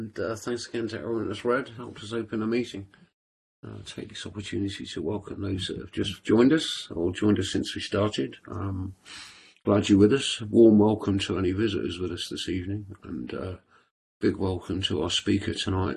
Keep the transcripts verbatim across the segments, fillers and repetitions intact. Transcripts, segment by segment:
And uh, thanks again to everyone that's read, helped us open a meeting. Uh, take this opportunity to welcome those that have just joined us or joined us since we started. Um, glad you're with us. Warm welcome to any visitors with us this evening, and uh, big welcome to our speaker tonight.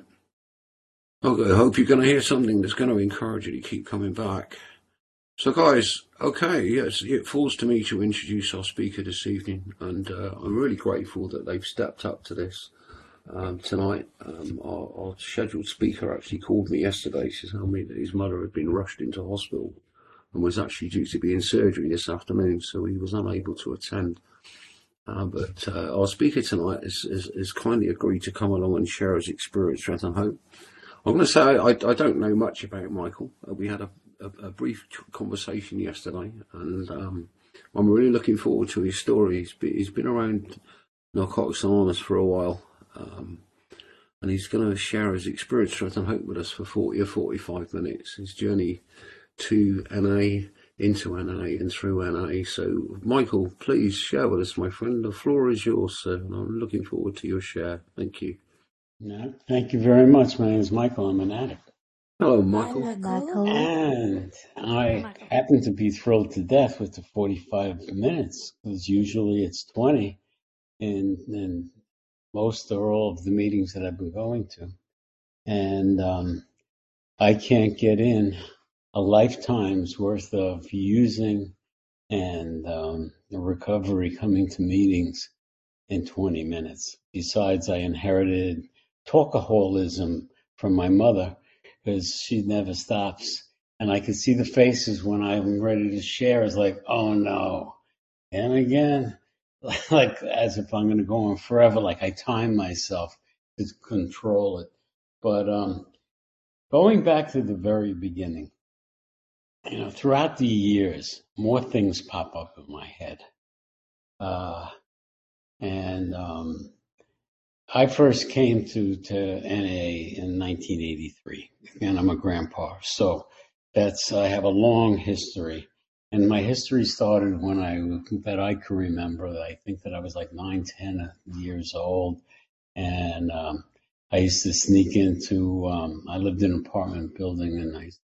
Okay, I hope you're going to hear something that's going to encourage you to keep coming back. So guys, okay, yes, it falls to me to introduce our speaker this evening, and uh, I'm really grateful that they've stepped up to this. Um, tonight, um, our, our scheduled speaker actually called me yesterday to tell me that his mother had been rushed into hospital and was actually due to be in surgery this afternoon, so he was unable to attend. Uh, but uh, our speaker tonight has, has, has kindly agreed to come along and share his experience, strength and hope. I'm going to say I, I don't know much about Michael. Uh, we had a, a, a brief conversation yesterday, and um, I'm really looking forward to his story. He's been, he's been around Narcotics Anonymous for a while. Um, and he's going to share his experience, strength and hope with us for forty or forty-five minutes, his journey to N A, into N A and through N A. So Michael, please share with us, my friend. The floor is yours, sir, and I'm looking forward to your share. Thank you. No, thank you very much. My name is Michael. I'm an addict. Hello, Michael. Hi, Michael. And I Michael. happen to be thrilled to death with the forty-five minutes, because usually it's twenty, and, and most or all of the meetings that I've been going to. And um, I can't get in a lifetime's worth of using and um, the recovery coming to meetings in twenty minutes. Besides, I inherited talkaholism from my mother, because she never stops. And I can see the faces when I'm ready to share. It's like, oh no. And again, like as if I'm going to go on forever, like I time myself to control it. But um, going back to the very beginning, you know, throughout the years, more things pop up in my head. Uh, and um, I first came to, to N A in nineteen eighty-three, and I'm a grandpa. So that's, I have a long history. And my history started when I, that I can remember, I think that I was like nine, ten years old. And um, I used to sneak into, um, I lived in an apartment building in a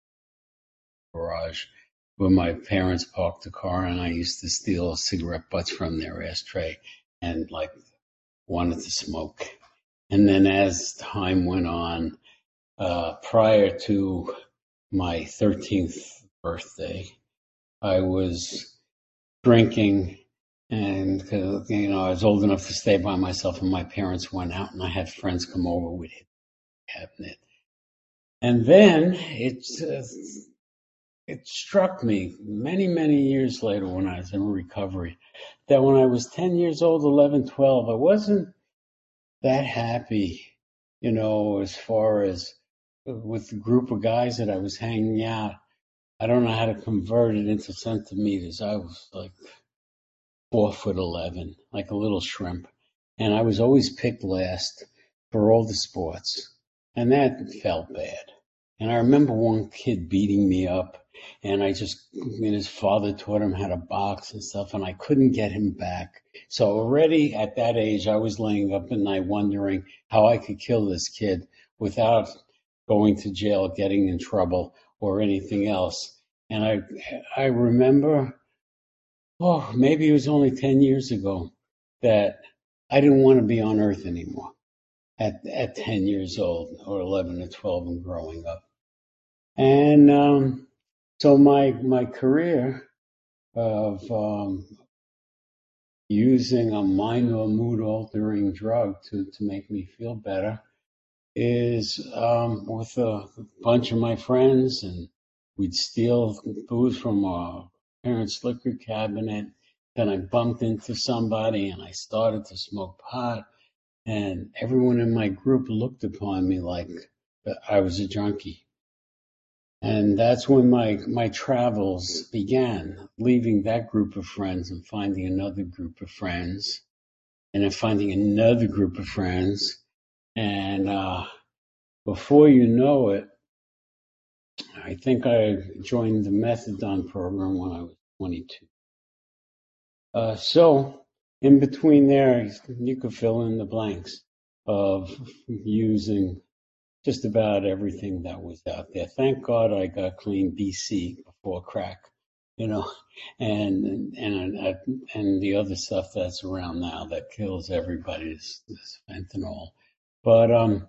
garage where my parents parked the car, and I used to steal cigarette butts from their ashtray and like wanted to smoke. And then as time went on, uh, prior to my thirteenth birthday, I was drinking, and you know, I was old enough to stay by myself, and my parents went out, and I had friends come over with hit the cabinet. And then it, uh, it struck me many, many years later when I was in recovery that when I was ten years old, eleven, twelve, I wasn't that happy, you know, as far as with the group of guys that I was hanging out. I don't know how to convert it into centimeters. I was like four foot eleven, like a little shrimp. And I was always picked last for all the sports. And that felt bad. And I remember one kid beating me up, and I just, and his father taught him how to box and stuff, and I couldn't get him back. So already at that age, I was laying up at night wondering how I could kill this kid without going to jail, getting in trouble, or anything else. And I, I remember, oh, maybe it was only ten years ago that I didn't want to be on earth anymore at, at ten years old, or eleven or twelve, and growing up. And um, so my my career of um, using a mind or mood altering drug to, to make me feel better is um, with a bunch of my friends, and we'd steal booze from our parents' liquor cabinet. Then I bumped into somebody and I started to smoke pot, and everyone in my group looked upon me like I was a junkie. And that's when my, my travels began, leaving that group of friends and finding another group of friends, and then finding another group of friends. And uh, before you know it, I think I joined the methadone program when I was twenty-two. Uh, so in between there, you could fill in the blanks. of using just about everything that was out there. Thank God I got clean B C before crack, you know, and and and the other stuff that's around now that kills everybody is, is fentanyl. But um,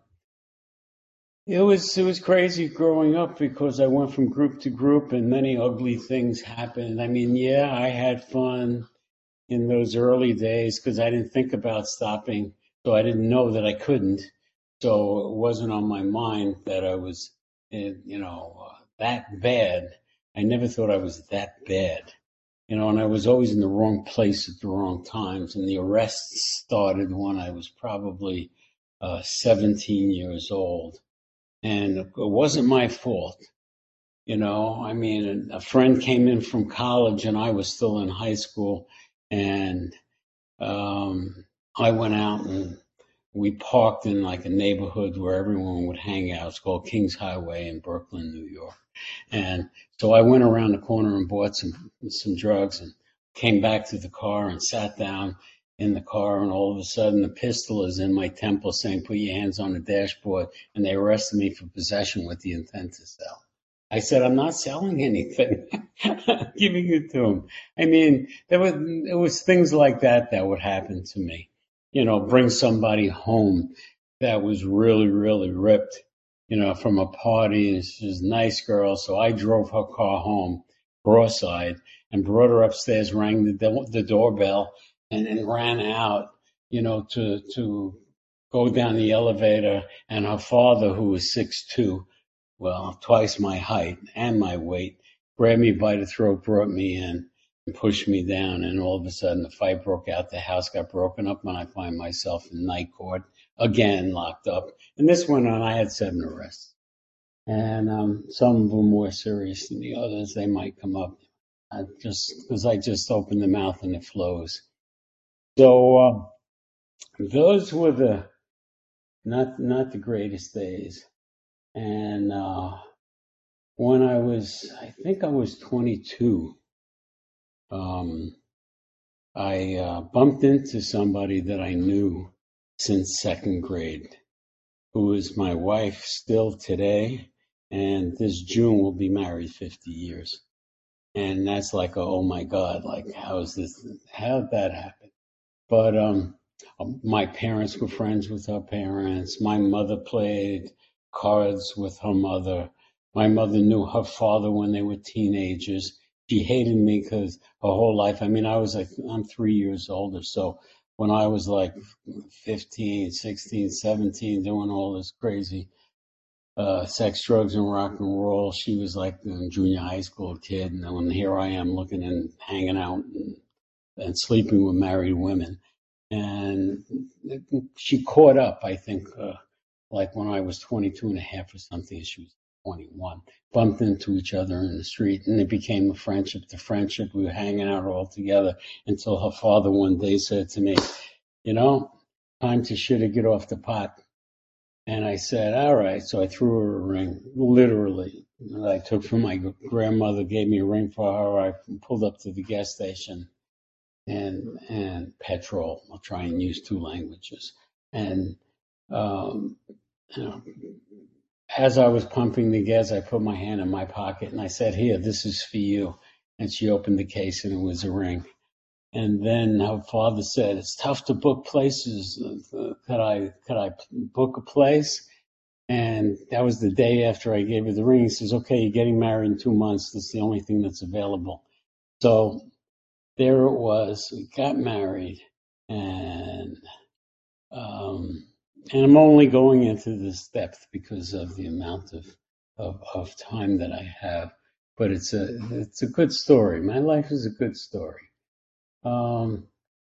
it was it was crazy growing up because I went from group to group and many ugly things happened. I mean, yeah, I had fun in those early days because I didn't think about stopping, so I didn't know that I couldn't. So it wasn't on my mind that I was, eh, you know, uh, that bad. I never thought I was that bad, you know, and I was always in the wrong place at the wrong times. And the arrests started when I was probably uh, seventeen years old. And it wasn't my fault. You know, I mean, a friend came in from college and I was still in high school, and um, I went out and we parked in like a neighborhood where everyone would hang out. It's called Kings Highway in Brooklyn, New York. And so I went around the corner and bought some some drugs and came back to the car and sat down in the car, and all of a sudden a pistol is in my temple saying, "Put your hands on the dashboard," and they arrested me for possession with the intent to sell. I said, "I'm not selling anything." I'm giving it to him. I mean, there was, it was things like that that would happen to me. You know, bring somebody home that was really, really ripped, you know, from a party, and she's a nice girl. So I drove her car home, cross-eyed, and brought her upstairs, rang the, the doorbell, and then ran out, you know, to, to go down the elevator. And her father, who was six two, well, twice my height and my weight, grabbed me by the throat, brought me in, and pushed me down. And all of a sudden, the fight broke out. The house got broken up, and I find myself in night court, again locked up. And this went on. I had seven arrests. And um, some of them more serious than the others. They might come up I just because I just opened the mouth and it flows. So uh, those were the not not the greatest days. And uh, when I was, I think I was twenty-two, um, I uh, bumped into somebody that I knew since second grade, who is my wife still today, and this June we'll be married fifty years. And that's like, a, oh my God, like how is this, how did that happen? But um, my parents were friends with her parents. My mother played cards with her mother. My mother knew her father when they were teenagers. She hated me because her whole life, I mean, I was like, I'm three years older. So when I was like fifteen, sixteen, seventeen, doing all this crazy uh, sex, drugs, and rock and roll, she was like a junior high school kid. And then here I am looking and hanging out and, and sleeping with married women. And she caught up, I think, uh, like when I was twenty-two and a half or something, she was twenty-one, bumped into each other in the street, and it became a friendship to friendship. We were hanging out all together until her father one day said to me, you know, time to shit or get off the pot. And I said, all right. So I threw her a ring, literally, that I took from my grandmother, gave me a ring for her. I pulled up to the gas station and and petrol. I'll try and use two languages. And um, you know, as I was pumping the gas, I put my hand in my pocket and I said, "Here, this is for you." And she opened the case and it was a ring. And then her father said, "It's tough to book places. Could I could I book a place?" And that was the day after I gave her the ring. He says, "Okay, you're getting married in two months. That's the only thing that's available." So there it was. We got married, and um, and I'm only going into this depth because of the amount of, of of time that I have. But it's a it's a good story. My life is a good story. Um,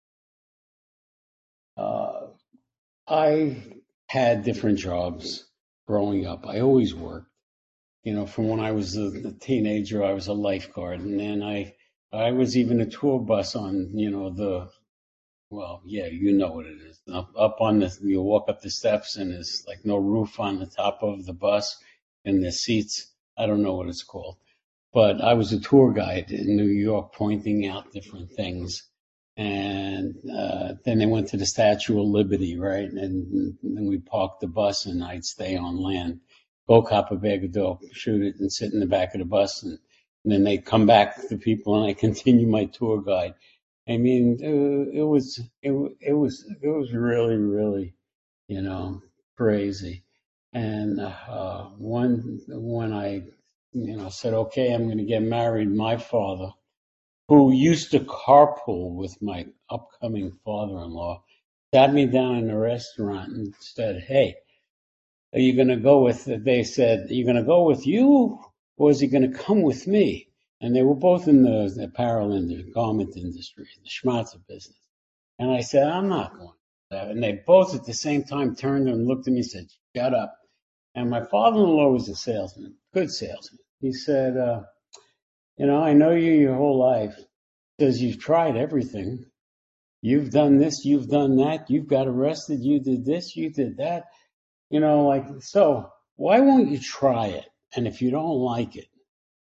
uh, I had different jobs growing up. I always worked. You know, from when I was a, a teenager, I was a lifeguard, and then I I was even a tour bus on, you know, the well, yeah, you know what it is. Up, up on the, you walk up the steps and there's like no roof on the top of the bus and the seats. I don't know what it's called, but I was a tour guide in New York, pointing out different things. And uh, then they went to the Statue of Liberty, right? And then we parked the bus, and I'd stay on land, go cop a bag of dope, shoot it, and sit in the back of the bus. And, and then they'd come back, the people, and I continue my tour guide. I mean, it, it was it, it was it was really really, you know, crazy. And uh, one when I you know said, okay, I'm going to get married, my father, who used to carpool with my upcoming father-in-law, sat me down in a restaurant and said, hey, are you going to go with, they said, are you going to go with you, or is he going to come with me? And they were both in the, the apparel industry, garment industry, the schmatzer business. And I said, I'm not going to that. And they both at the same time turned and looked at me and said, shut up. And my father-in-law was a salesman, good salesman. He said, uh, you know, I know you your whole life. Says you've tried everything. You've done this, you've done that, you've got arrested, you did this, you did that. You know, like, so why won't you try it? And if you don't like it,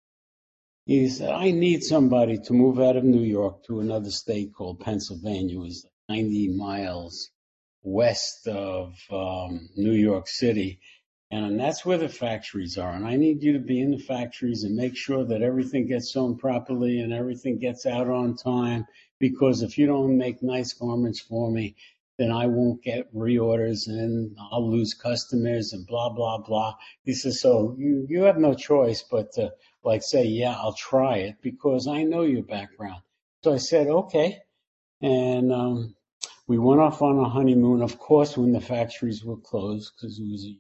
he said, I need somebody to move out of New York to another state called Pennsylvania. It was ninety miles west of um, New York City. And that's where the factories are. And I need you to be in the factories and make sure that everything gets sewn properly and everything gets out on time. Because if you don't make nice garments for me, then I won't get reorders and I'll lose customers and blah, blah, blah. He says, so you, you have no choice but to like say, yeah, I'll try it because I know your background. So I said, okay. And um, we went off on a honeymoon, of course, when the factories were closed because it was a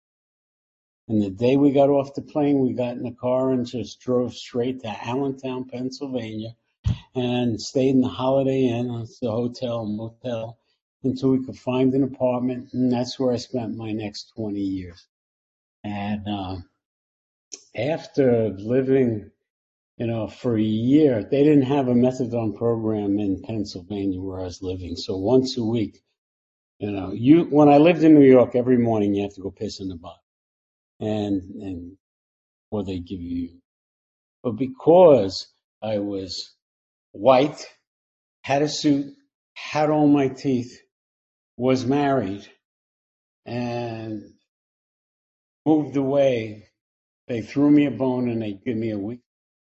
And the day we got off the plane, we got in the car and just drove straight to Allentown, Pennsylvania, and stayed in the Holiday Inn, it's the hotel, motel, until we could find an apartment. And that's where I spent my next twenty years. And uh, after living, you know, for a year, they didn't have a methadone program in Pennsylvania where I was living. So once a week, you know, you when I lived in New York, every morning you have to go piss in the bottle. And and or they give you. But because I was white, had a suit, had all my teeth, was married, and moved away, they threw me a bone and they gave me a week.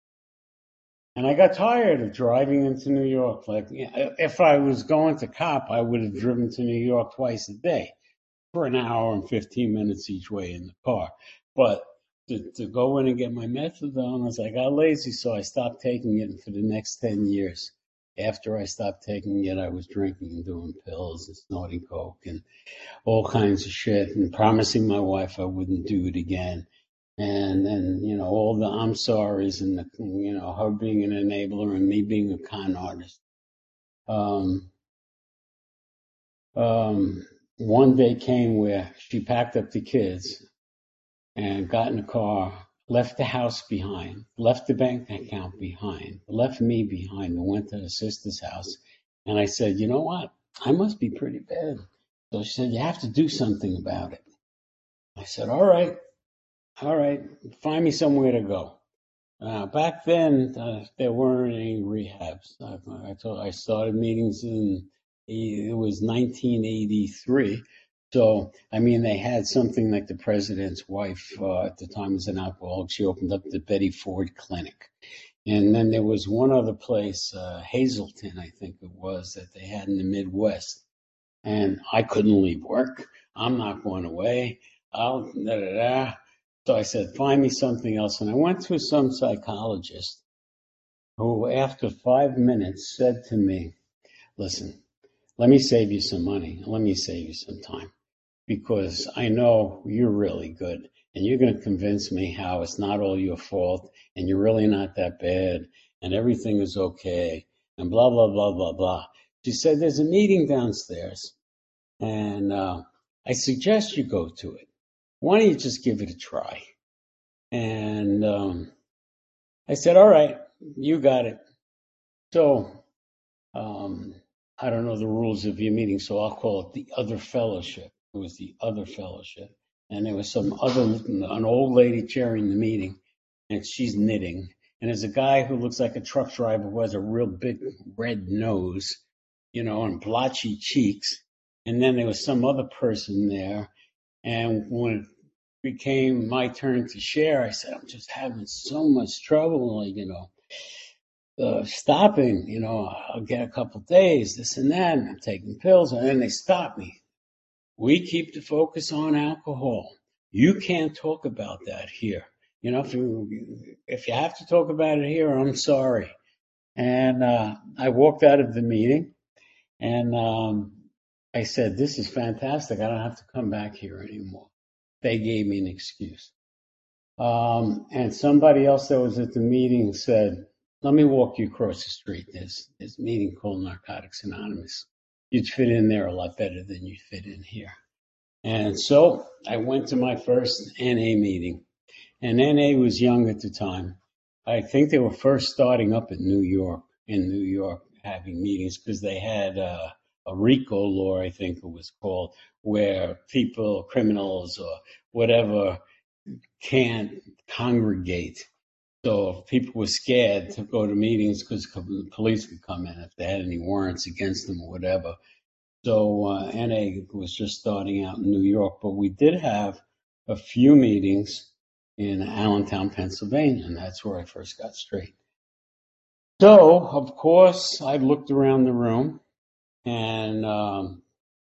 And I got tired of driving into New York. Like, if I was going to cop, I would have driven to New York twice a day for an hour and fifteen minutes each way in the car. But to, to go in and get my methadone, I was like, I got lazy, so I stopped taking it. And for the next ten years, after I stopped taking it, I was drinking and doing pills and snorting coke and all kinds of shit and promising my wife I wouldn't do it again. And and you know, all the I'm sorry's and the, you know, her being an enabler and me being a con artist. Um, um, one day came where she packed up the kids and got in the car, left the house behind, left the bank account behind, left me behind, and went to her sister's house. And I said, you know what? I must be pretty bad. So she said, you have to do something about it. I said, all right, all right, find me somewhere to go. Uh, back then, uh, there weren't any rehabs. I, I, told, I started meetings in, it was nineteen eighty-three. So, I mean, they had something like the president's wife uh, at the time was an alcoholic. She opened up the Betty Ford Clinic. And then there was one other place, uh, Hazleton, I think it was, that they had in the Midwest. And I couldn't leave work. I'm not going away. I'll, da, da, da. So I said, find me something else. And I went to some psychologist who, after five minutes, said to me, listen, let me save you some money. Let me save you some time. Because I know you're really good. And you're going to convince me how it's not all your fault. And you're really not that bad. And everything is okay. And blah, blah, blah, blah, blah. She said, there's a meeting downstairs. And uh, I suggest you go to it. Why don't you just give it a try? And um, I said, all right, you got it. So um, I don't know the rules of your meeting, so I'll call it the other fellowship. It was the other fellowship. And there was some other, an old lady chairing the meeting, and she's knitting. And there's a guy who looks like a truck driver who has a real big red nose, you know, and blotchy cheeks. And then there was some other person there. And when it became my turn to share, I said, I'm just having so much trouble, like, you know, uh, stopping, you know, I'll get a couple days, this and that, and I'm taking pills. And then they stop me. We keep the focus on alcohol. You can't talk about that here. You know, if you, if you have to talk about it here, I'm sorry. And uh, I walked out of the meeting, and um, I said, this is fantastic. I don't have to come back here anymore. They gave me an excuse. Um, and somebody else that was at the meeting said, let me walk you across the street. There's this meeting called Narcotics Anonymous. You'd fit in there a lot better than you'd fit in here. And so I went to my first N A meeting. And N A was young at the time. I think they were first starting up in New York, in New York, having meetings because they had uh, a RICO law, I think it was called, where people, criminals or whatever, can't congregate. So if people were scared to go to meetings because the police could come in if they had any warrants against them or whatever. So uh, N A was just starting out in New York, but we did have a few meetings in Allentown, Pennsylvania, and that's where I first got straight. So, of course, I looked around the room, and um,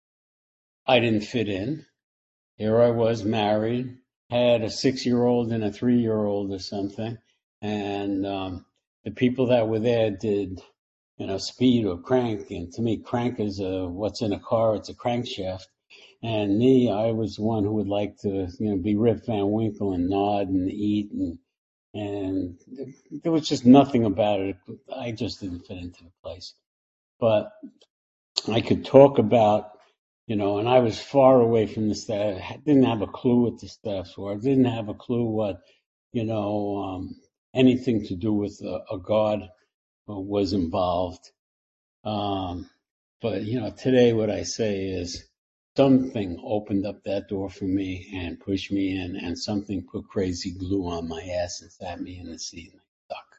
I didn't fit in. Here I was, married, had a six-year-old and a three-year-old or something, and um, the people that were there did, you know, speed or crank, and to me, crank is a, what's in a car, it's a crankshaft. And me, I was the one who would like to, you know, be Rip Van Winkle and nod and eat, and and there was just nothing about it. I just didn't fit into the place. But I could talk about, you know, and I was far away from the staff. I didn't have a clue what the staffs were. I didn't have a clue what, you know, um, anything to do with a, a God was involved. Um, but, you know, today what I say is something opened up that door for me and pushed me in, and something put crazy glue on my ass and sat me in the seat and I stuck.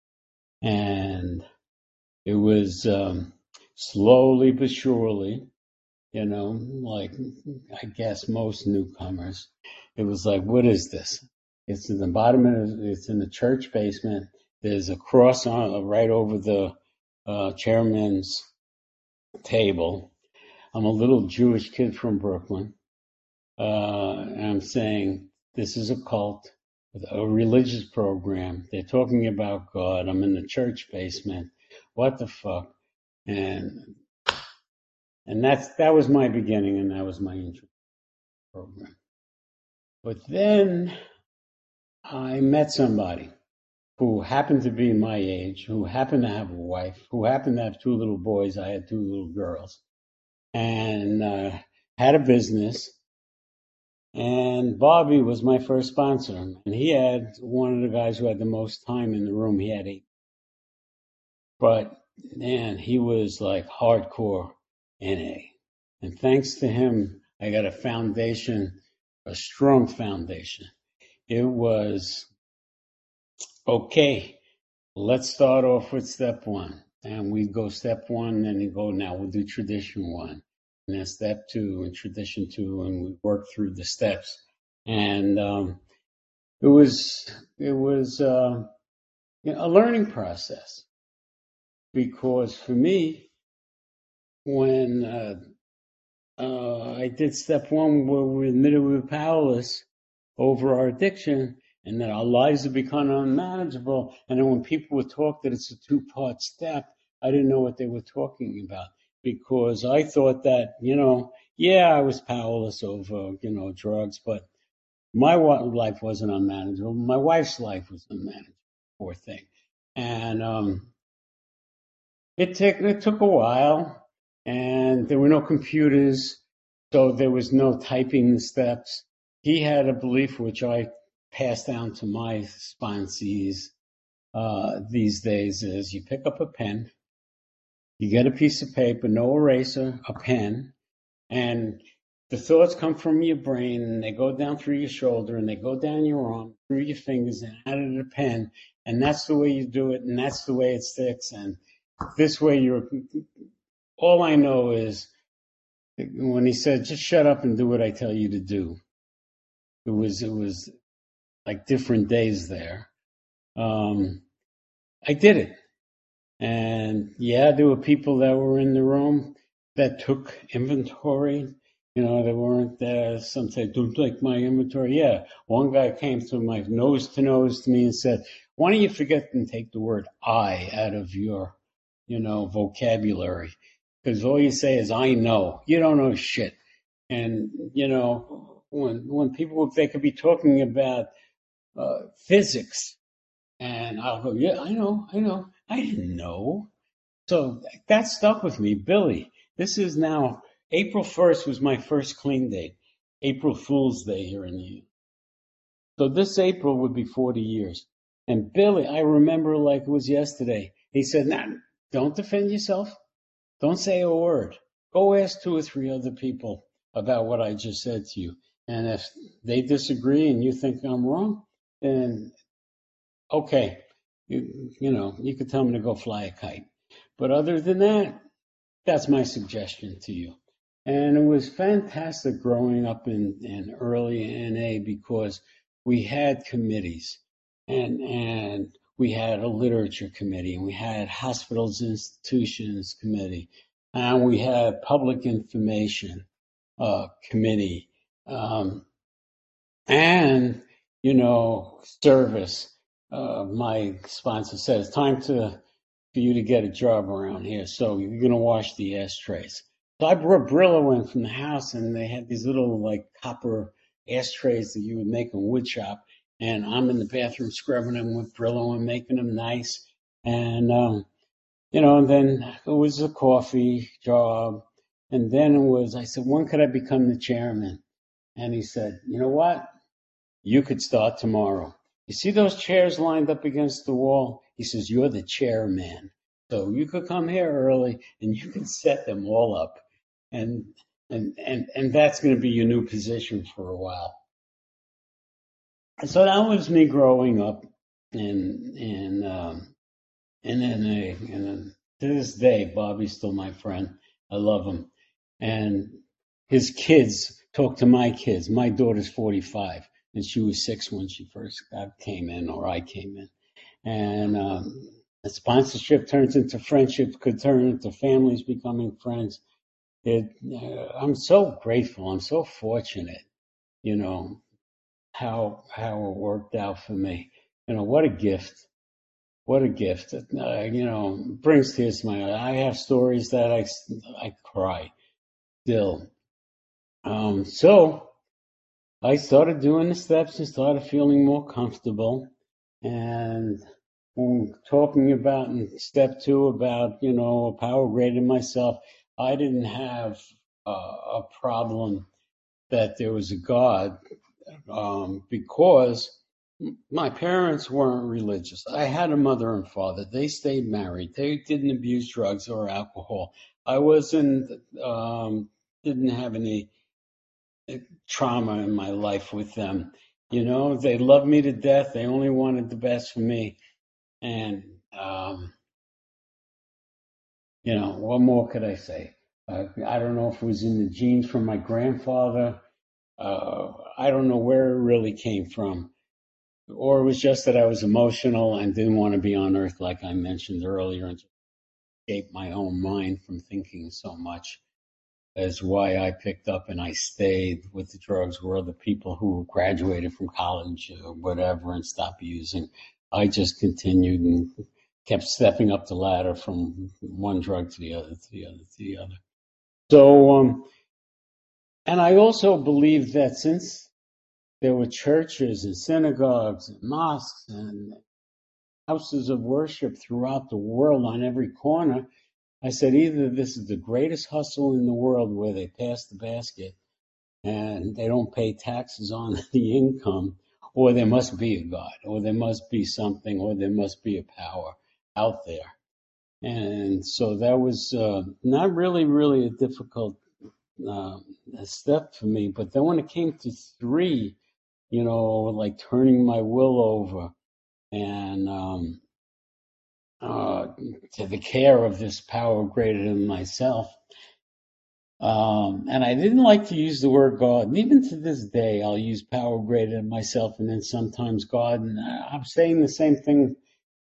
And it was um, slowly but surely, you know, like I guess most newcomers, it was like, what is this? It's in the bottom of it's in the church basement. There's a cross on right over the uh, chairman's table. I'm a little Jewish kid from Brooklyn. Uh, and I'm saying this is a cult with a religious program. They're talking about God. I'm in the church basement. What the fuck? And and that's that was my beginning, and that was my intro program. But then I met somebody who happened to be my age, who happened to have a wife, who happened to have two little boys. I had two little girls, and uh, had a business. And Bobby was my first sponsor, and he had one of the guys who had the most time in the room. He had eight, but man, he was like hardcore N A. And thanks to him, I got a foundation, a strong foundation. It was okay. Let's start off with step one, and we go step one, and you go now. We'll do tradition one, and then step two, and tradition two, and we work through the steps. And um, it was it was uh, you know, a learning process, because for me, when uh, uh, I did step one, where we admitted we were powerless over our addiction, and that our lives had become unmanageable. And then when people would talk that it's a two-part step, I didn't know what they were talking about, because I thought that, you know, yeah, I was powerless over, you know, drugs, but my life wasn't unmanageable. My wife's life was unmanageable, poor thing. And um, it took it took a while, and there were no computers, so there was no typing the steps. He had a belief which I passed down to my sponsees uh, these days: is you pick up a pen, you get a piece of paper, no eraser, a pen, and the thoughts come from your brain, and they go down through your shoulder, and they go down your arm, through your fingers, and out of the pen. And that's the way you do it, and that's the way it sticks. And this way you're all I know is when he said, just shut up and do what I tell you to do. It was, it was like different days there. Um, I did it. And yeah, there were people that were in the room that took inventory. You know, they weren't there. Some said, don't take my inventory. Yeah. One guy came to my nose to nose to me and said, why don't you forget and take the word I out of your, you know, vocabulary? Because all you say is, I know. You don't know shit. And, you know, when, when people, they could be talking about uh, physics, and I'll go, yeah, I know, I know. I didn't know. So that stuck with me. Billy, this is now, April first was my first clean date. April Fool's Day here in the U S. So this April would be forty years. And Billy, I remember like it was yesterday. He said, nah, don't defend yourself. Don't say a word. Go ask two or three other people about what I just said to you. And if they disagree and you think I'm wrong, then okay, you, you know, you could tell them to go fly a kite. But other than that, that's my suggestion to you. And it was fantastic growing up in, in early N A because we had committees, and and we had a literature committee, and we had hospitals institutions committee, and we had public information uh, committee, um, and you know service. Uh, my sponsor said it's time to for you to get a job around here, so you're gonna wash the ashtrays. So I brought Brillo in from the house, and they had these little like copper ashtrays that you would make in wood shop, and I'm in the bathroom scrubbing them with Brillo and making them nice, and um, you know, and then it was a coffee job, and then it was I said, when could I become the chairman? And he said, you know what? You could start tomorrow. You see those chairs lined up against the wall? He says, you're the chairman. So you could come here early and you can set them all up. And and and, and that's going to be your new position for a while. So that was me growing up in in um, in N A. And to this day, Bobby's still my friend. I love him. And his kids talk to my kids. My daughter's forty-five, and she was six when she first got, came in, or I came in. And um, a sponsorship turns into friendship, could turn into families becoming friends. It, uh, I'm so grateful. I'm so fortunate, you know, how how it worked out for me. You know, what a gift. What a gift. Uh, you know, brings tears to my eyes. I have stories that I, I cry still. Um, so I started doing the steps and started feeling more comfortable. And when talking about in step two about, you know, power grading myself, I didn't have uh, a problem that there was a God um, because my parents weren't religious. I had a mother and father. They stayed married. They didn't abuse drugs or alcohol. I wasn't, um, didn't have any trauma in my life with them. You know, they loved me to death. They only wanted the best for me. And, um, you know, what more could I say? Uh, I don't know if it was in the genes from my grandfather. Uh, I don't know where it really came from. Or it was just that I was emotional and didn't want to be on earth, like I mentioned earlier, and escape my own mind from thinking so much. Is why I picked up and I stayed with the drugs were other people who graduated from college or whatever and stopped using. I just continued and kept stepping up the ladder from one drug to the other, to the other, to the other. So, um, and I also believe that since there were churches and synagogues and mosques and houses of worship throughout the world on every corner, I said either this is the greatest hustle in the world where they pass the basket and they don't pay taxes on the income, or there must be a God, or there must be something, or there must be a power out there. And so that was uh, not really, really a difficult uh, step for me. But then when it came to three, you know, like turning my will over and um, uh, to the care of this power greater than myself. Um, and I didn't like to use the word God. And even to this day, I'll use power greater than myself and then sometimes God. And I'm saying the same thing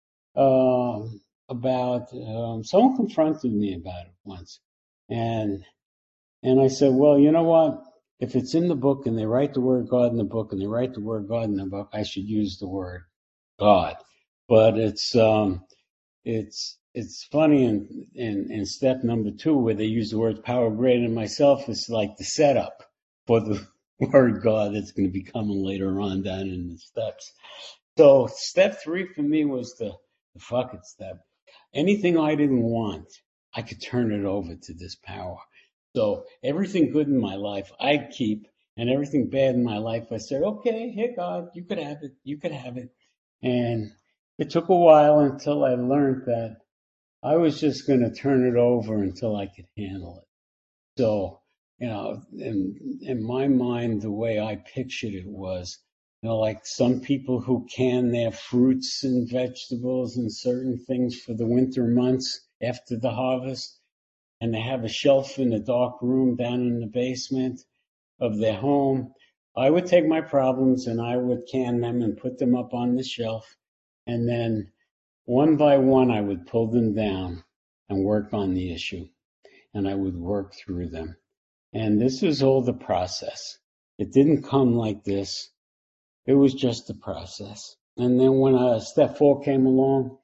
uh, about, um, someone confronted me about it once. And, and I said, well, you know what? If it's in the book and they write the word God in the book and they write the word God in the book, I should use the word God. But it's, um, it's, it's funny in, in, in step number two, where they use the word power greater than myself, it's like the setup for the word God that's going to be coming later on down in the steps. So step three for me was the, the fuck it step. Anything I didn't want, I could turn it over to this power. So everything good in my life, I'd keep, and everything bad in my life, I said, okay, here, God, you could have it. You could have it. And it took a while until I learned that I was just going to turn it over until I could handle it. So, you know, in, in my mind, the way I pictured it was, you know, like some people who can their fruits and vegetables and certain things for the winter months after the harvest, and they have a shelf in a dark room down in the basement of their home. I would take my problems and I would can them and put them up on the shelf. And then one by one, I would pull them down and work on the issue. And I would work through them. And this was all the process. It didn't come like this. It was just the process. And then when uh, step four came along,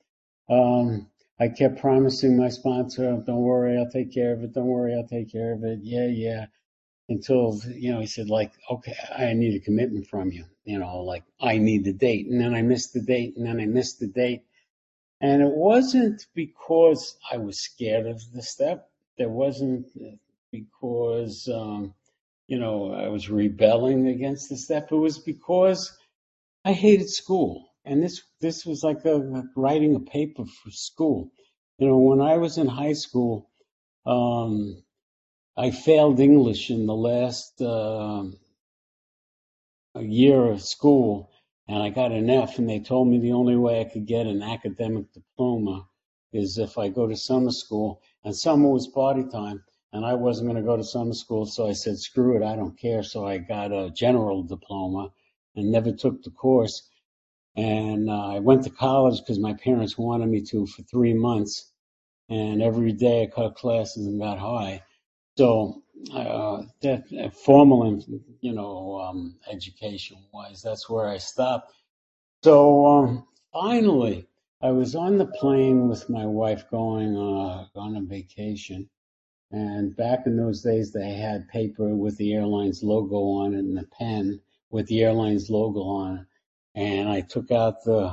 um, I kept promising my sponsor, don't worry, I'll take care of it. Don't worry, I'll take care of it. Yeah, yeah. Until, you know, he said, like, okay, I need a commitment from you. You know, like, I need the date. And then I missed the date, and then I missed the date. And it wasn't because I was scared of the step. There wasn't because, um, you know, I was rebelling against the step. It was because I hated school. And this, this was like a, like writing a paper for school. You know, when I was in high school, um, I failed English in the last uh, year of school, and I got an F, and they told me the only way I could get an academic diploma is if I go to summer school, and summer was party time, and I wasn't going to go to summer school, so I said, screw it, I don't care. So I got a general diploma and never took the course. And uh, I went to college because my parents wanted me to for three months, and every day I cut classes and got high. So uh, that uh, formal, and you know, um, education-wise, that's where I stopped. So um, finally, I was on the plane with my wife going uh, on a vacation, and back in those days, they had paper with the airline's logo on it and a pen with the airline's logo on it. And I took out the,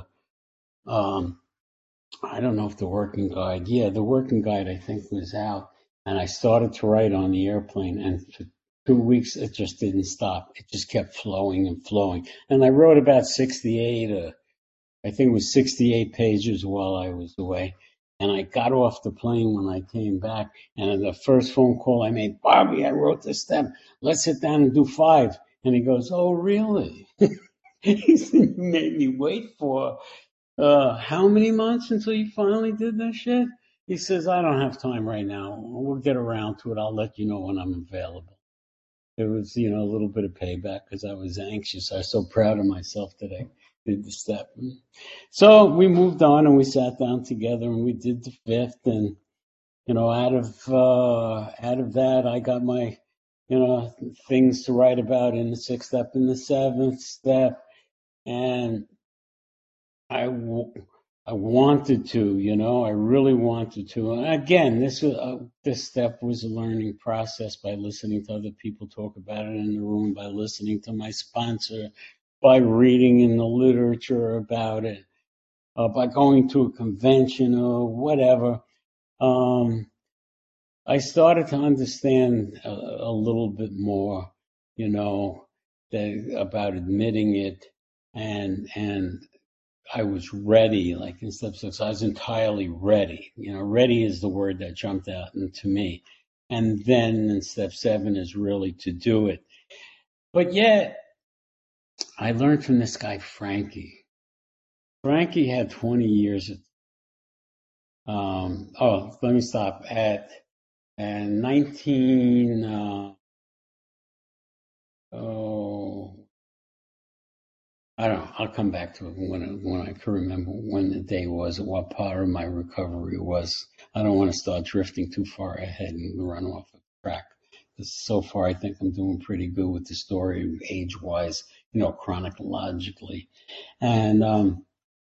um, I don't know if the working guide, yeah, the working guide I think was out. And I started to write on the airplane, and for two weeks it just didn't stop. It just kept flowing and flowing. And I wrote about sixty-eight, uh, I think it was sixty-eight pages while I was away. And I got off the plane when I came back, and the first phone call I made, Bobby, I wrote this step. Let's sit down and do five. And he goes, oh, really? He said, you made me wait for uh, how many months until you finally did that shit? He says, I don't have time right now. We'll get around to it. I'll let you know when I'm available. It was, you know, a little bit of payback because I was anxious. I was so proud of myself that I did the step. So we moved on and we sat down together and we did the fifth. And, you know, out of, uh, out of that, I got my, you know, things to write about in the sixth step and the seventh step. And I, I wanted to, you know, I really wanted to. And again, this uh, this step was a learning process by listening to other people talk about it in the room, by listening to my sponsor, by reading in the literature about it, uh, by going to a convention or whatever. Um, I started to understand a, a little bit more, you know, that, about admitting it, and and I was ready, like in step six, I was entirely ready. You know, ready is the word that jumped out to me. And then in step seven is really to do it. But yet, I learned from this guy, Frankie. Frankie had twenty years Um, oh, let me stop at and nineteen. Uh, oh, I don't know. I'll come back to it when I, when I can remember when the day was and what part of my recovery was. I don't want to start drifting too far ahead and run off the track. 'Cause so far, I think I'm doing pretty good with the story, age-wise, you know, chronologically. And um,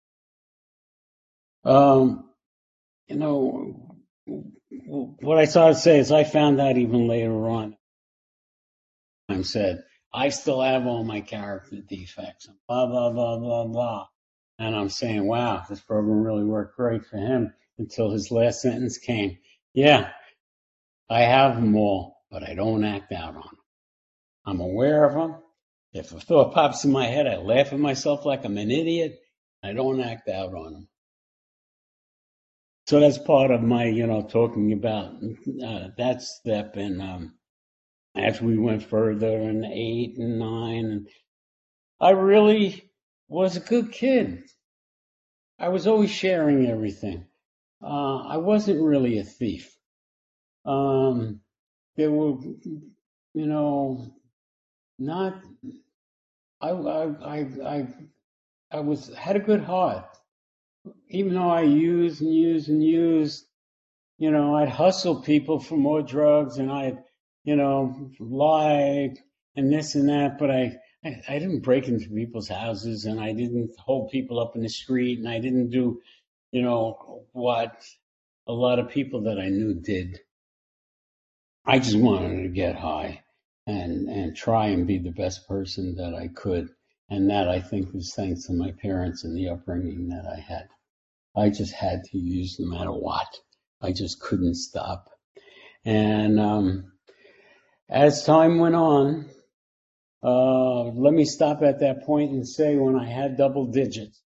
um, you know, what I started to say is I found out even later on. I said I still have all my character defects, and blah blah blah blah blah. And I'm saying, wow, this program really worked great for him until his last sentence came. Yeah, I have them all, but I don't act out on them. I'm aware of them. If a thought pops in my head, I laugh at myself like I'm an idiot. I don't act out on them. So that's part of my, you know, talking about uh, that step. And um, as we went further in eight and nine, and I really was a good kid. I was always sharing everything. Uh, I wasn't really a thief. Um, there were, you know, not. I, I, I, I, I was had a good heart, even though I used and used and used. You know, I'd hustle people for more drugs, and I'd, you know, lie and this and that. But I, I, I didn't break into people's houses, and I didn't hold people up in the street, and I didn't do, you know, what a lot of people that I knew did. I just wanted to get high and and try and be the best person that I could. And that I think was thanks to my parents and the upbringing that I had. I just had to use no matter what. I just couldn't stop. And um, as time went on, uh, let me stop at that point and say when I had double digits.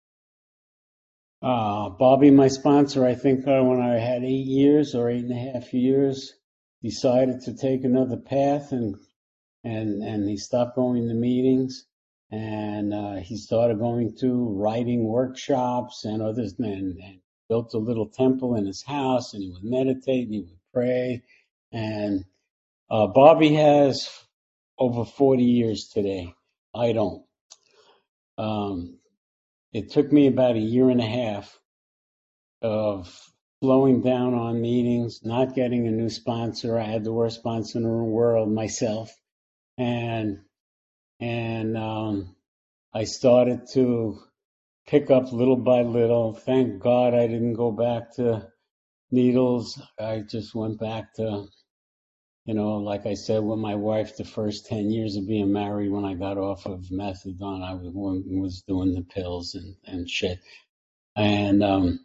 Uh, Bobby, my sponsor, I think uh, when I had eight years or eight and a half years, decided to take another path, and and and he stopped going to meetings, and uh, he started going to writing workshops and others, and, and built a little temple in his house, and he would meditate and he would pray. And uh, Bobby has over forty years today. I don't. Um, it took me about a year and a half of slowing down on meetings, not getting a new sponsor. I had the worst sponsor in the world myself, and and um, I started to pick up little by little. Thank God I didn't go back to needles. I just went back to, you know, like I said, with my wife, the first ten years of being married, when I got off of methadone, I was, was doing the pills and, and shit. And um,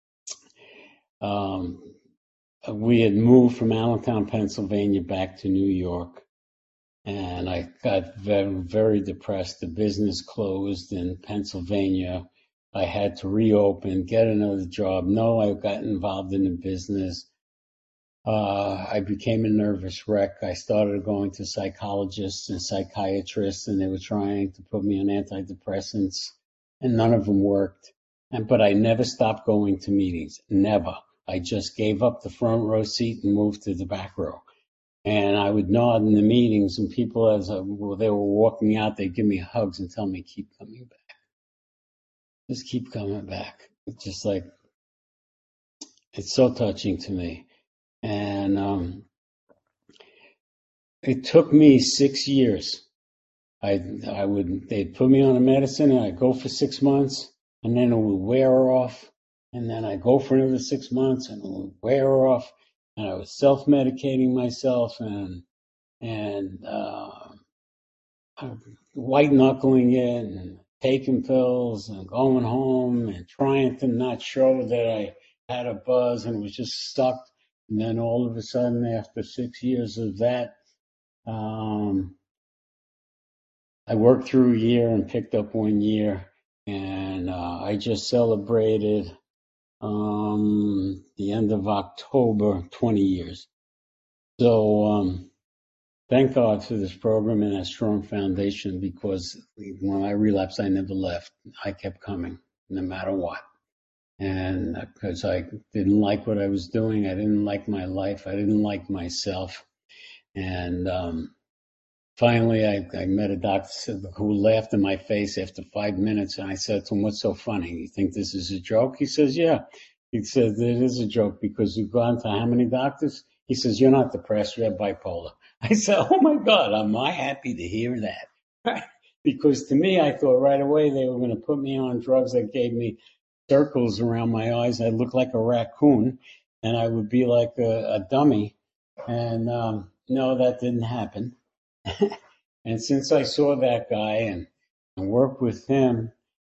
um, we had moved from Allentown, Pennsylvania, back to New York. And I got very, very depressed. The business closed in Pennsylvania. I had to reopen, get another job. No, I got involved in the business. Uh, I became a nervous wreck. I started going to psychologists and psychiatrists, and they were trying to put me on antidepressants, and none of them worked. And but I never stopped going to meetings. Never. I just gave up the front row seat and moved to the back row. And I would nod in the meetings, and people, as I, well, they were walking out, they'd give me hugs and tell me, keep coming back. Just keep coming back. It's just like, it's so touching to me. And um, it took me six years. I, I would, they'd put me on a medicine, and I'd go for six months, and then it would wear off. And then I'd go for another six months, and it would wear off. And I was self-medicating myself, and and uh, white knuckling it and taking pills and going home and trying to not show that I had a buzz and was just stuck. And then all of a sudden, after six years of that, um, I worked through a year and picked up one year. And uh, I just celebrated um, the end of October, twenty years. So um, thank God for this program and that strong foundation, because when I relapsed, I never left. I kept coming, no matter what. And because I didn't like what I was doing, I didn't like my life, I didn't like myself. And um, finally, I, I met a doctor who laughed in my face after five minutes. And I said to him, "What's so funny? You think this is a joke?" He says, "Yeah." He says, "It is a joke because you've gone to how many doctors?" He says, "You're not depressed, you have bipolar." I said, "Oh my God, am I happy to hear that?" Because to me, I thought right away they were going to put me on drugs that gave me circles around my eyes. I'd look like a raccoon and I would be like a, a dummy. And um, no, that didn't happen. And since I saw that guy and, and worked with him,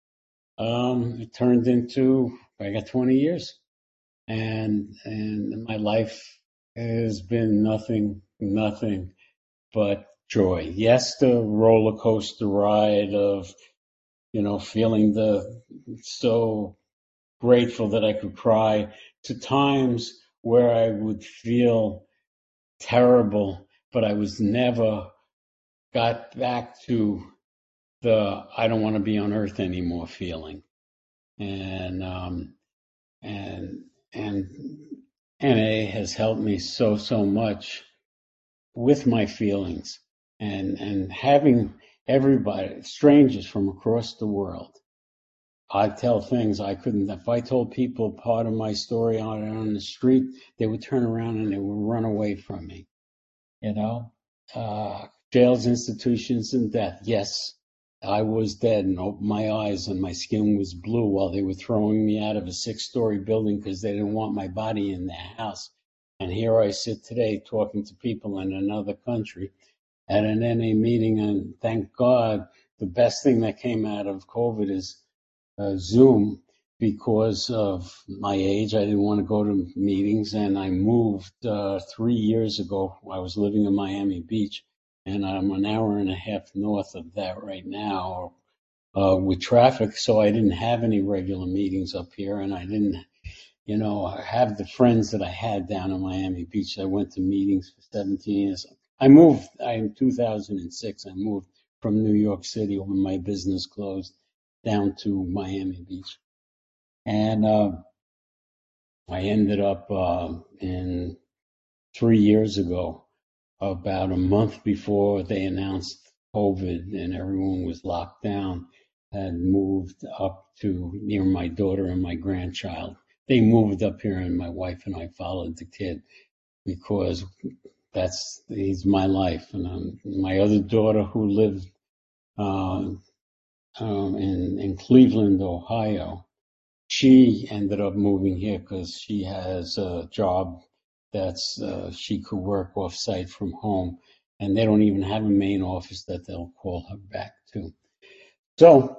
um, it turned into, I got twenty years. And, and my life has been nothing, nothing but joy. Yes, the roller coaster ride of, you know, feeling the so grateful that I could cry, to times where I would feel terrible, but I was never got back to the I don't want to be on earth anymore feeling. And um and and N A has helped me so so much with my feelings, and and having everybody, strangers from across the world. I tell things I couldn't. If I told people part of my story on on the street, they would turn around and they would run away from me. You know, uh, jails, institutions, and death. Yes, I was dead and opened my eyes and my skin was blue while they were throwing me out of a six-story building because they didn't want my body in their house. And here I sit today talking to people in another country at an N A meeting, and thank God the best thing that came out of COVID is uh, Zoom, because of my age. I didn't want to go to meetings, and I moved uh, three years ago. I was living in Miami Beach, and I'm an hour and a half north of that right now uh, with traffic, so I didn't have any regular meetings up here, and I didn't, you know, have the friends that I had down in Miami Beach. I went to meetings for seventeen years. I moved, I, in two thousand six, I moved from New York City when my business closed down to Miami Beach. And uh, I ended up uh, in three years ago, about a month before they announced COVID and everyone was locked down, had moved up to near my daughter and my grandchild. They moved up here, and my wife and I followed the kid because that's he's my life. And um, my other daughter, who lived uh, um, in in Cleveland, Ohio, she ended up moving here because she has a job that's uh, she could work off site from home, and they don't even have a main office that they'll call her back to. So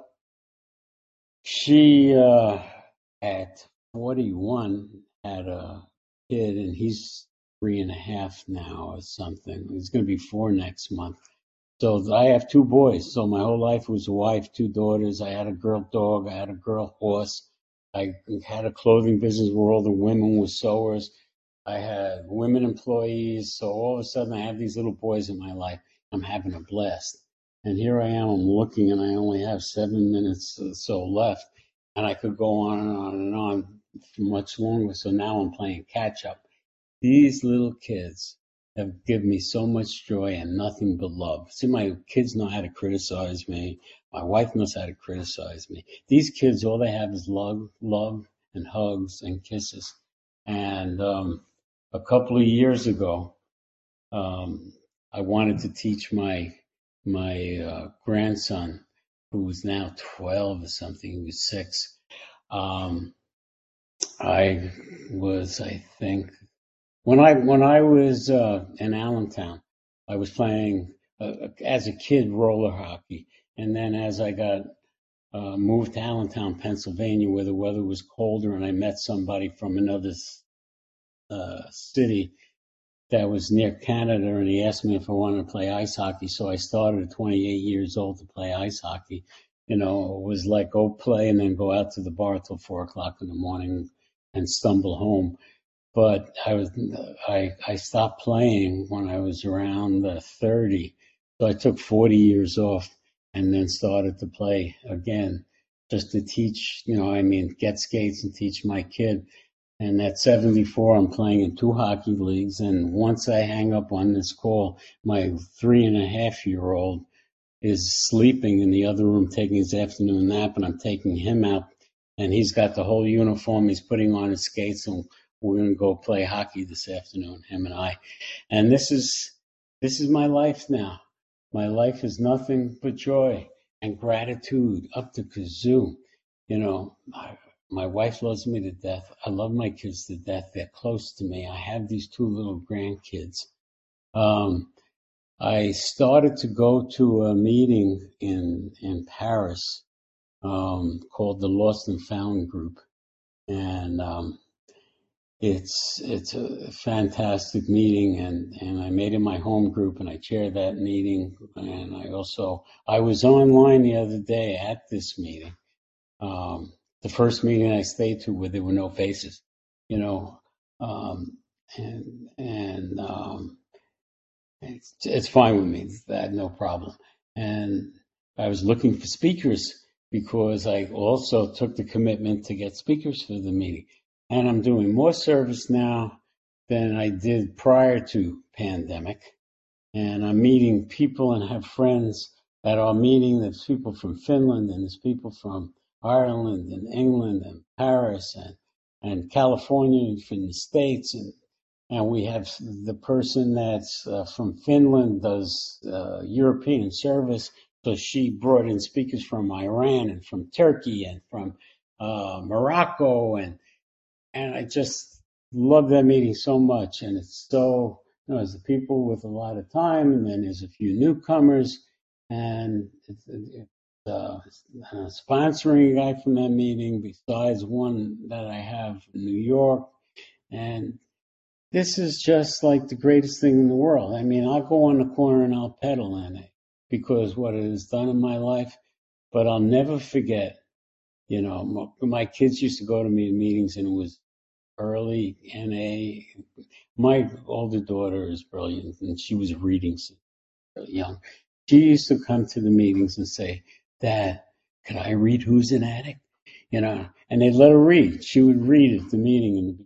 she, uh, at forty-one, had a kid, and he's three and a half now or something. He's going to be four next month. So I have two boys. So my whole life was a wife, two daughters. I had a girl dog. I had a girl horse. I had a clothing business where all the women were sewers. I had women employees. So all of a sudden I have these little boys in my life. I'm having a blast. And here I am, I'm looking, and I only have seven minutes or so left. And I could go on and on and on for much longer. So now I'm playing catch up. These little kids have given me so much joy and nothing but love. See, my kids know how to criticize me. My wife knows how to criticize me. These kids, all they have is love, love and hugs and kisses. And um, a couple of years ago, um, I wanted to teach my my uh, grandson, who's now twelve or something, he was six. Um, I was, I think, when I when I was uh, in Allentown, I was playing uh, as a kid roller hockey, and then as I got uh, moved to Allentown, Pennsylvania, where the weather was colder, and I met somebody from another uh, city that was near Canada, and he asked me if I wanted to play ice hockey. So I started at twenty-eight years old to play ice hockey. You know, it was like go play and then go out to the bar till four o'clock in the morning and stumble home. But I was I I stopped playing when I was around uh, thirty, so I took forty years off and then started to play again. just to teach, you know, I mean, get skates and teach my kid. And at seventy-four, I'm playing in two hockey leagues. And once I hang up on this call, my three and a half year old is sleeping in the other room taking his afternoon nap, and I'm taking him out, and he's got the whole uniform. He's putting on his skates, and we're going to go play hockey this afternoon, him and I. And this is this is my life now. My life is nothing but joy and gratitude up to kazoo. You know, my, my wife loves me to death. I love my kids to death. They're close to me. I have these two little grandkids. Um, I started to go to a meeting in in Paris um, called the Lost and Found Group, and um, it's it's a fantastic meeting. And, and I made it my home group, and I chaired that meeting. And I also I was online the other day at this meeting, um, the first meeting I stayed to where there were no faces, you know, um, and and. Um, It's, it's fine with me. That no problem. And I was looking for speakers because I also took the commitment to get speakers for the meeting. And I'm doing more service now than I did prior to pandemic. And I'm meeting people and have friends at our meeting. There's people from Finland, and there's people from Ireland and England and Paris and, and California and from the States. And And we have the person that's uh, from Finland does uh, European service. So she brought in speakers from Iran and from Turkey and from uh, Morocco. And, and I just love that meeting so much. And it's so, you know, there's the people with a lot of time, and then there's a few newcomers. And it's, it's uh, uh, sponsoring a guy from that meeting besides one that I have in New York. And this is just like the greatest thing in the world. I mean, I'll go on the corner and I'll pedal in it because what it has done in my life, but I'll never forget, you know, my, my kids used to go to me meetings, and it was early N A. My older daughter is brilliant, and she was reading young. She used to come to the meetings and say, Dad, could I read Who's an Addict? You know, and they'd let her read. She would read at the meeting in the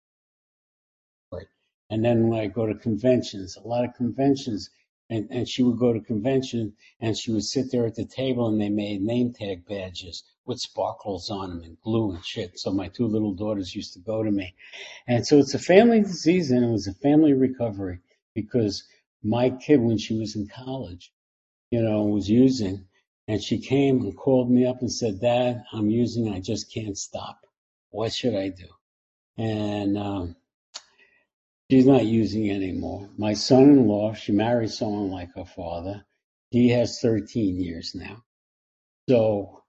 And then when I go to conventions, a lot of conventions, and, and she would go to convention and she would sit there at the table, and they made name tag badges with sparkles on them and glue and shit. So my two little daughters used to go to me. And so it's a family disease, and it was a family recovery because my kid, when she was in college, you know, was using, and she came and called me up and said, Dad, I'm using, I just can't stop. What should I do? And, um, she's not using anymore. My son-in-law, she married someone like her father. He has thirteen years now. So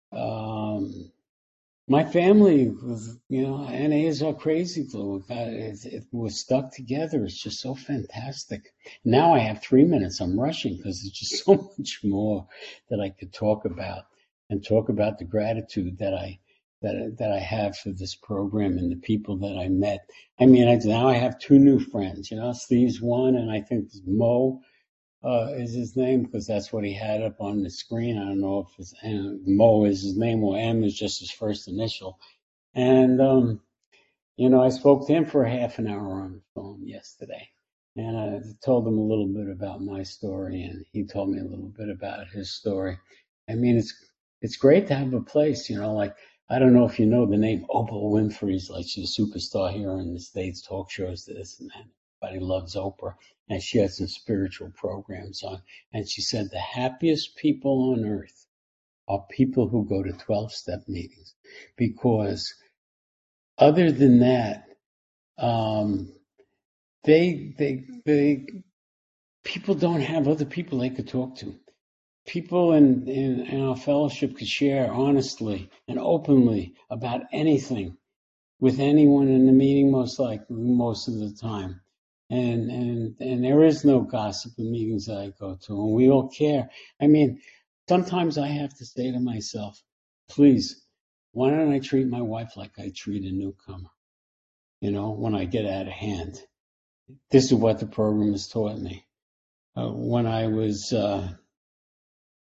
um, my family was, you know, N A is our crazy glue. It, it was stuck together. It's just so fantastic. Now I have three minutes. I'm rushing because there's just so much more that I could talk about, and talk about the gratitude that I that that I have for this program and the people that I met. I mean, I, now I have two new friends. You know, Steve's one, and I think Mo uh, is his name because that's what he had up on the screen. I don't know if it's uh, Mo is his name or M is just his first initial. And um, you know, I spoke to him for a half an hour on the phone yesterday, and I told him a little bit about my story, and he told me a little bit about his story. I mean, it's it's great to have a place, you know, like. I don't know if you know the name Oprah Winfrey's, like she's a superstar here in the States, talk shows, this and that. Everybody loves Oprah. And she has some spiritual programs on. And she said the happiest people on earth are people who go to twelve-step meetings. Because other than that, um, they, they, they, people don't have other people they could talk to. People in, in, in our fellowship could share honestly and openly about anything with anyone in the meeting, most likely, most of the time. And, and, and there is no gossip in meetings that I go to, and we all care. I mean, sometimes I have to say to myself, please, why don't I treat my wife like I treat a newcomer? You know, when I get out of hand. This is what the program has taught me. Uh, when I was, uh,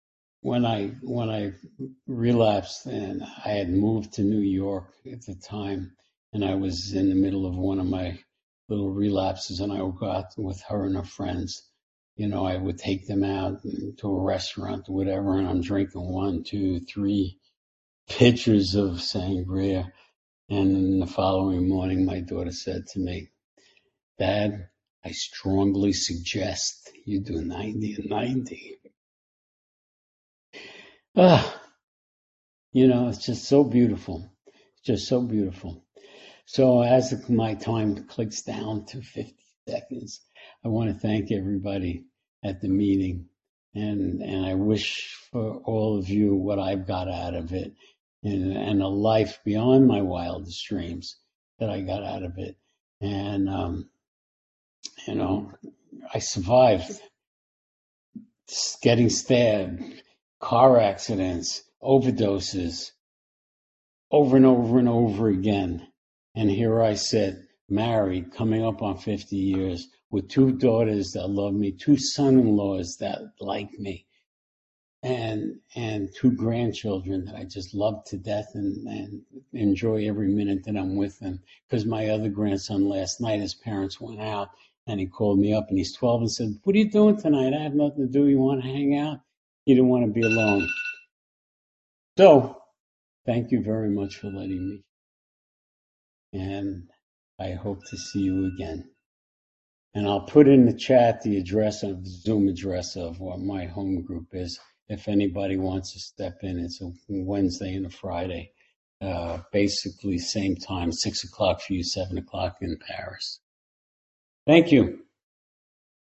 when I when I relapsed, and I had moved to New York at the time, and I was in the middle of one of my little relapses, and I would go out with her and her friends. You know, I would take them out to a restaurant or whatever, and I'm drinking one, two, three pitchers of sangria. And the following morning, my daughter said to me, "Dad, I strongly suggest you do ninety and ninety." Ah, you know, it's just so beautiful. It's just so beautiful. So as my time clicks down to fifty seconds, I want to thank everybody at the meeting. And, and I wish for all of you what I've got out of it, and, and a life beyond my wildest dreams that I got out of it. And, um, you know, I survived getting stabbed, car accidents, overdoses, over and over and over again. And here I sit, married, coming up on fifty years, with two daughters that love me, two son-in-laws that like me, and and two grandchildren that I just love to death, and, and enjoy every minute that I'm with them. Because my other grandson last night, his parents went out, and he called me up, and he's twelve, and said, "What are you doing tonight? I have nothing to do. You want to hang out?" He didn't want to be alone. So thank you very much for letting me. And I hope to see you again. And I'll put in the chat the address of the Zoom address of what my home group is. If anybody wants to step in, it's a Wednesday and a Friday. Uh, basically same time, six o'clock for you, seven o'clock in Paris. Thank you.